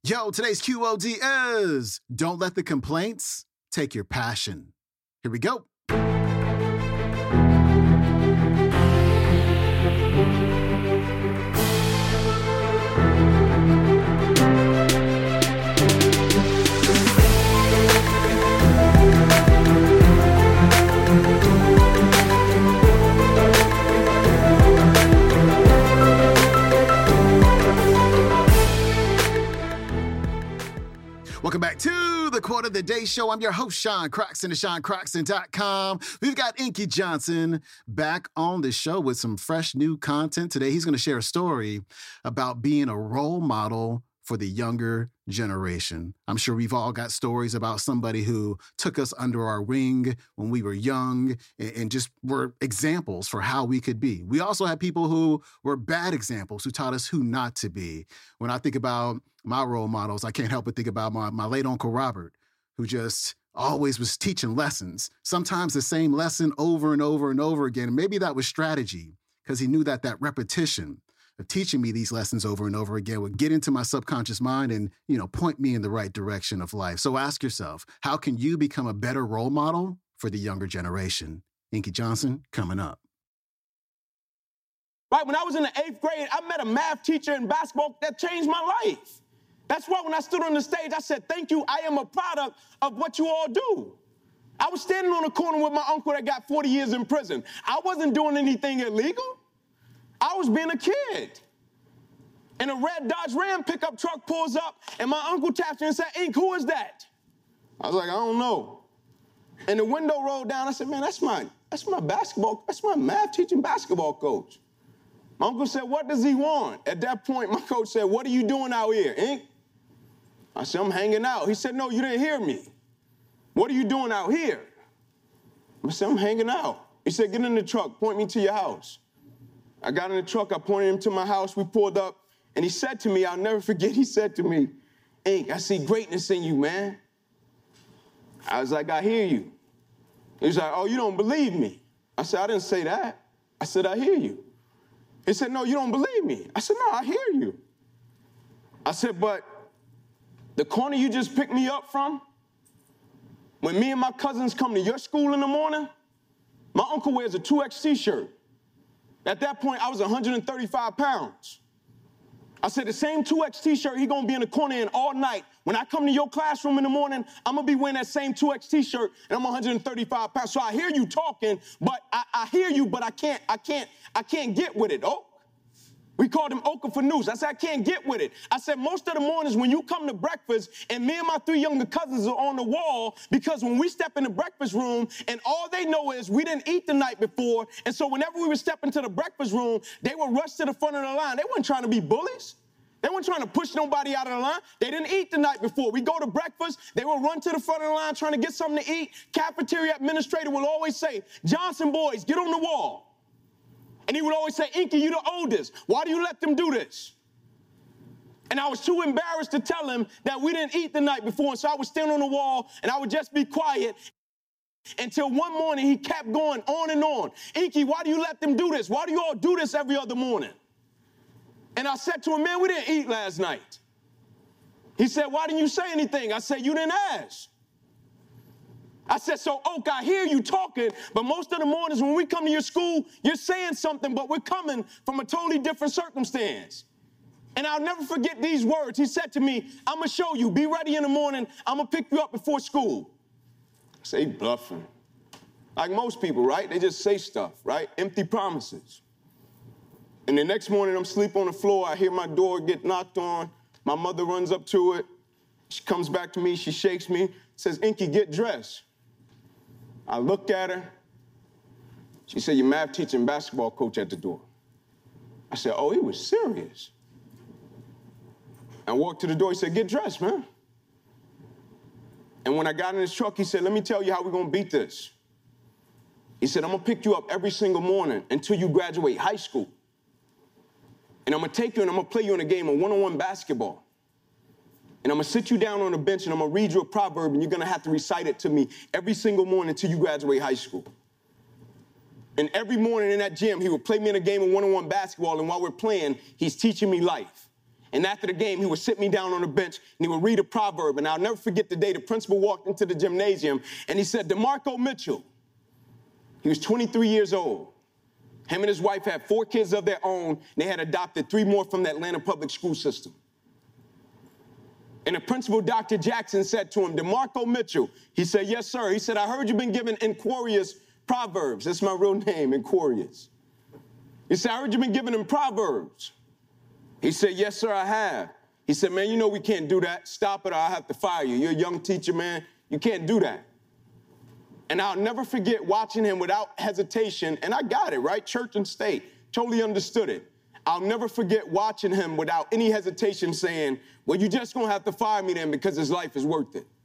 Yo, today's QOD is don't let the complaints take your passion. Here we go. Welcome back to the Quote of the Day Show. I'm your host, Sean Croxton of SeanCroxton.com. We've got Inky Johnson back on the show with some fresh new content. Today, he's going to share a story about being a role model for the younger generation. I'm sure we've all got stories about somebody who took us under our wing when we were young and just were examples for how we could be. We also have people who were bad examples who taught us who not to be. When I think about my role models, I can't help but think about my late Uncle Robert, who just always was teaching lessons, sometimes the same lesson over and over and over again. And maybe that was strategy because he knew that repetition of teaching me these lessons over and over again would get into my subconscious mind and, point me in the right direction of life. So ask yourself, how can you become a better role model for the younger generation? Inky Johnson, coming up. Right, when I was in the 8th grade, I met a math teacher in basketball that changed my life. That's why when I stood on the stage, I said, thank you, I am a product of what you all do. I was standing on the corner with my uncle that got 40 years in prison. I wasn't doing anything illegal. I was being a kid. And a red Dodge Ram pickup truck pulls up, and my uncle taps me and said, Ink, who is that? I was like, I don't know. And the window rolled down. I said, man, that's my math teaching basketball coach. My uncle said, what does he want? At that point, my coach said, what are you doing out here, Ink? I said, I'm hanging out. He said, no, you didn't hear me. What are you doing out here? I said, I'm hanging out. He said, get in the truck, point me to your house. I got in the truck, I pointed him to my house, we pulled up, and he said to me, I'll never forget, he said to me, Ink, I see greatness in you, man. I was like, I hear you. He was like, oh, you don't believe me. I said, I didn't say that. I said, I hear you. He said, no, you don't believe me. I said, no, I hear you. I said, but the corner you just picked me up from, when me and my cousins come to your school in the morning, my uncle wears a 2X t-shirt. At that point, I was 135 pounds. I said, the same 2X t-shirt he gonna be in the corner in all night. When I come to your classroom in the morning, I'm gonna be wearing that same 2X t-shirt and I'm 135 pounds. So I hear you talking, but I hear you, but I can't get with it. Oh, we called him Oka for news. I said, I can't get with it. I said, most of the mornings when you come to breakfast and me and my 3 younger cousins are on the wall because when we step in the breakfast room and all they know is we didn't eat the night before. And so whenever we would step into the breakfast room, they would rush to the front of the line. They weren't trying to be bullies. They weren't trying to push nobody out of the line. They didn't eat the night before. We go to breakfast. They would run to the front of the line trying to get something to eat. Cafeteria administrator will always say, Johnson boys, get on the wall. And he would always say, Inky, you the oldest. Why do you let them do this? And I was too embarrassed to tell him that we didn't eat the night before. And so I would stand on the wall and I would just be quiet until one morning he kept going on and on. Inky, why do you let them do this? Why do you all do this every other morning? And I said to him, man, we didn't eat last night. He said, why didn't you say anything? I said, you didn't ask. I said, so, Oak, I hear you talking, but most of the mornings when we come to your school, you're saying something, but we're coming from a totally different circumstance. And I'll never forget these words. He said to me, I'm going to show you. Be ready in the morning. I'm going to pick you up before school. I say, bluffing. Like most people, right? They just say stuff, right? Empty promises. And the next morning, I'm asleep on the floor. I hear my door get knocked on. My mother runs up to it. She comes back to me. She shakes me, says, Inky, get dressed. I looked at her. She said, your math teacher and basketball coach at the door. I said, oh, he was serious. I walked to the door. He said, get dressed, man. And when I got in his truck, he said, let me tell you how we're going to beat this. He said, I'm going to pick you up every single morning until you graduate high school. And I'm going to take you and I'm going to play you in a game of one-on-one basketball. And I'm going to sit you down on a bench and I'm going to read you a proverb and you're going to have to recite it to me every single morning until you graduate high school. And every morning in that gym, he would play me in a game of one-on-one basketball, and while we're playing, he's teaching me life. And after the game, he would sit me down on the bench and he would read a proverb. And I'll never forget the day the principal walked into the gymnasium and he said, DeMarco Mitchell. He was 23 years old. Him and his wife had 4 kids of their own. And they had adopted 3 more from the Atlanta public school system. And the principal, Dr. Jackson, said to him, DeMarco Mitchell. He said, yes, sir. He said, I heard you've been given Inquarius Proverbs. That's my real name, Inquarius. He said, I heard you've been given him Proverbs. He said, yes, sir, I have. He said, man, you know we can't do that. Stop it or I'll have to fire you. You're a young teacher, man. You can't do that. And I'll never forget watching him without hesitation. And I got it, right? Church and state. Totally understood it. I'll never forget watching him without any hesitation saying, well, you're just going to have to fire me then because his life is worth it.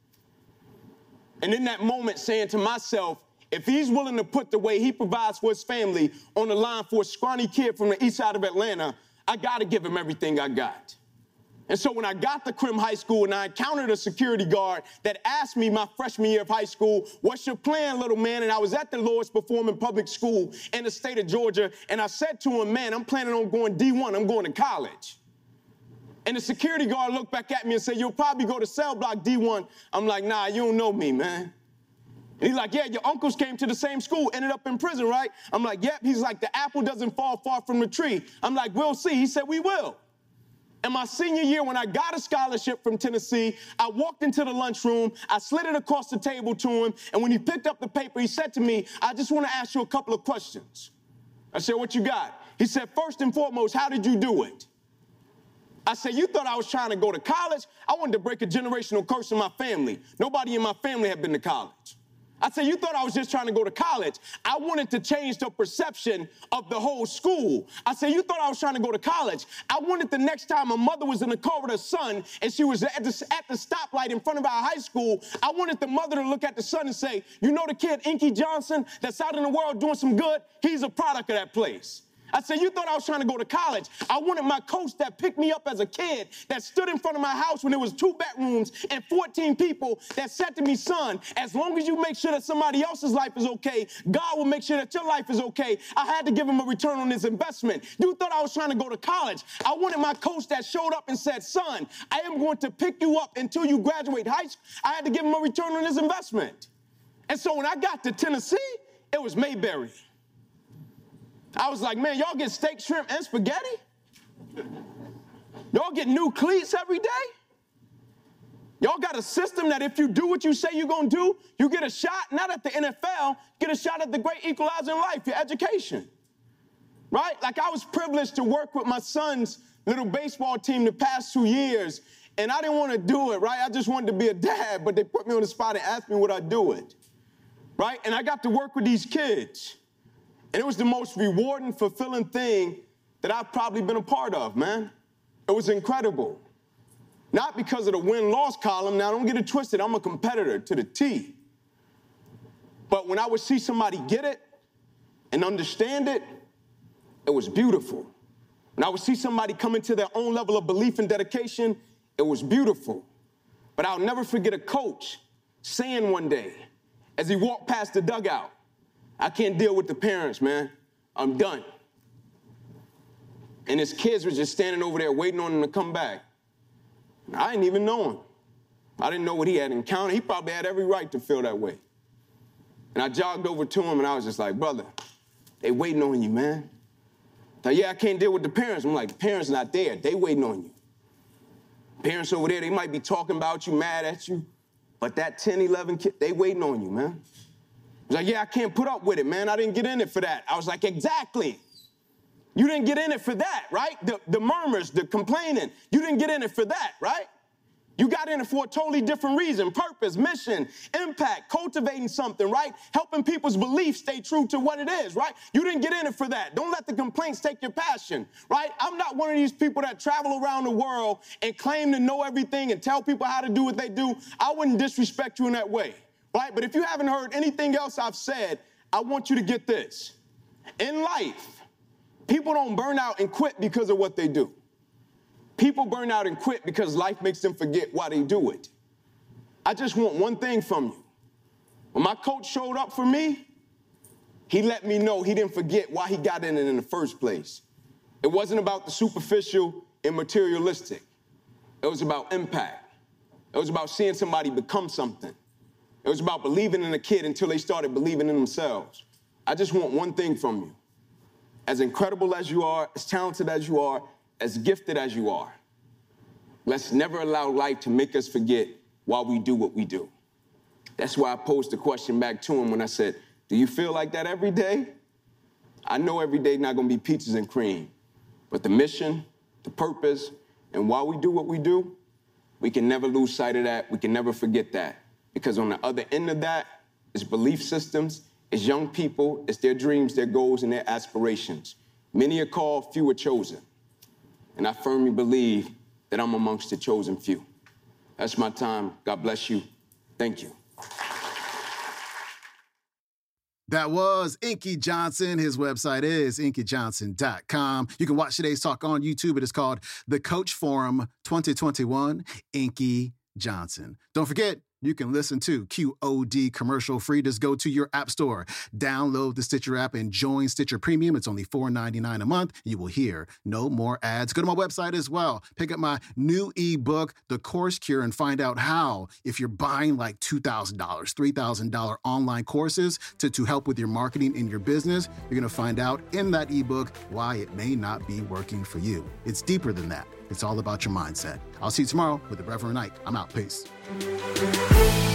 And in that moment saying to myself, if he's willing to put the way he provides for his family on the line for a scrawny kid from the east side of Atlanta, I got to give him everything I got. And so when I got to Crim High School and I encountered a security guard that asked me my freshman year of high school, what's your plan, little man? And I was at the lowest performing public school in the state of Georgia. And I said to him, man, I'm planning on going D1. I'm going to college. And the security guard looked back at me and said, you'll probably go to cell block D1. I'm like, nah, you don't know me, man. And he's like, yeah, your uncles came to the same school, ended up in prison, right? I'm like, yep. He's like, the apple doesn't fall far from the tree. I'm like, we'll see. He said, we will. In my senior year, when I got a scholarship from Tennessee, I walked into the lunchroom, I slid it across the table to him, and when he picked up the paper, he said to me, I just want to ask you a couple of questions. I said, what you got? He said, first and foremost, how did you do it? I said, you thought I was trying to go to college? I wanted to break a generational curse in my family. Nobody in my family had been to college. I said, you thought I was just trying to go to college. I wanted to change the perception of the whole school. I said, you thought I was trying to go to college. I wanted the next time a mother was in the car with her son and she was at the stoplight in front of our high school, I wanted the mother to look at the son and say, you know the kid, Inky Johnson, that's out in the world doing some good? He's a product of that place. I said, you thought I was trying to go to college. I wanted my coach that picked me up as a kid, that stood in front of my house when there was 2 bedrooms and 14 people, that said to me, son, as long as you make sure that somebody else's life is okay, God will make sure that your life is okay. I had to give him a return on his investment. You thought I was trying to go to college. I wanted my coach that showed up and said, son, I am going to pick you up until you graduate high school. I had to give him a return on his investment. And so when I got to Tennessee, it was Mayberry. I was like, man, y'all get steak, shrimp, and spaghetti? Y'all get new cleats every day? Y'all got a system that if you do what you say you're going to do, you get a shot, not at the NFL, get a shot at the great equalizer in life, your education. Right? Like I was privileged to work with my son's little baseball team the past 2 years, and I didn't want to do it, right? I just wanted to be a dad, but they put me on the spot and asked me would I do it, right? And I got to work with these kids. And it was the most rewarding, fulfilling thing that I've probably been a part of, man. It was incredible. Not because of the win-loss column. Now, don't get it twisted. I'm a competitor to the T. But when I would see somebody get it and understand it, it was beautiful. When I would see somebody come into their own level of belief and dedication, it was beautiful. But I'll never forget a coach saying one day, as he walked past the dugout, I can't deal with the parents, man. I'm done. And his kids were just standing over there waiting on him to come back. I didn't even know him. I didn't know what he had encountered. He probably had every right to feel that way. And I jogged over to him, and I was just like, brother, they waiting on you, man. Like, yeah, I can't deal with the parents. I'm like, the parents not there. They waiting on you. Parents over there, they might be talking about you, mad at you. But that 10, 11 kid, they waiting on you, man. He's like, yeah, I can't put up with it, man. I didn't get in it for that. I was like, exactly. You didn't get in it for that, right? The murmurs, the complaining. You didn't get in it for that, right? You got in it for a totally different reason. Purpose, mission, impact, cultivating something, right? Helping people's beliefs stay true to what it is, right? You didn't get in it for that. Don't let the complaints take your passion, right? I'm not one of these people that travel around the world and claim to know everything and tell people how to do what they do. I wouldn't disrespect you in that way. Right? But if you haven't heard anything else I've said, I want you to get this. In life, people don't burn out and quit because of what they do. People burn out and quit because life makes them forget why they do it. I just want one thing from you. When my coach showed up for me, he let me know he didn't forget why he got in it in the first place. It wasn't about the superficial. immaterialistic. It was about impact. It was about seeing somebody become something. It was about believing in a kid until they started believing in themselves. I just want one thing from you. As incredible as you are, as talented as you are, as gifted as you are, let's never allow life to make us forget why we do what we do. That's why I posed the question back to him when I said, do you feel like that every day? I know every day not gonna be peaches and cream, but the mission, the purpose, and why we do what we do, we can never lose sight of that. We can never forget that. Because on the other end of that is belief systems, it's young people, it's their dreams, their goals, and their aspirations. Many are called, few are chosen. And I firmly believe that I'm amongst the chosen few. That's my time. God bless you. Thank you. That was Inky Johnson. His website is inkyjohnson.com. You can watch today's talk on YouTube. It is called The Coach Forum 2021, Inky Johnson. Don't forget, you can listen to QOD commercial free. Just go to your app store, download the Stitcher app, and join Stitcher Premium. It's only $4.99 a month. You will hear no more ads. Go to my website as well. Pick up my new ebook, The Course Cure, and find out how, if you're buying like $2,000, $3,000 online courses to help with your marketing in your business, you're going to find out in that ebook why it may not be working for you. It's deeper than that. It's all about your mindset. I'll see you tomorrow with the Reverend Knight. I'm out. Peace.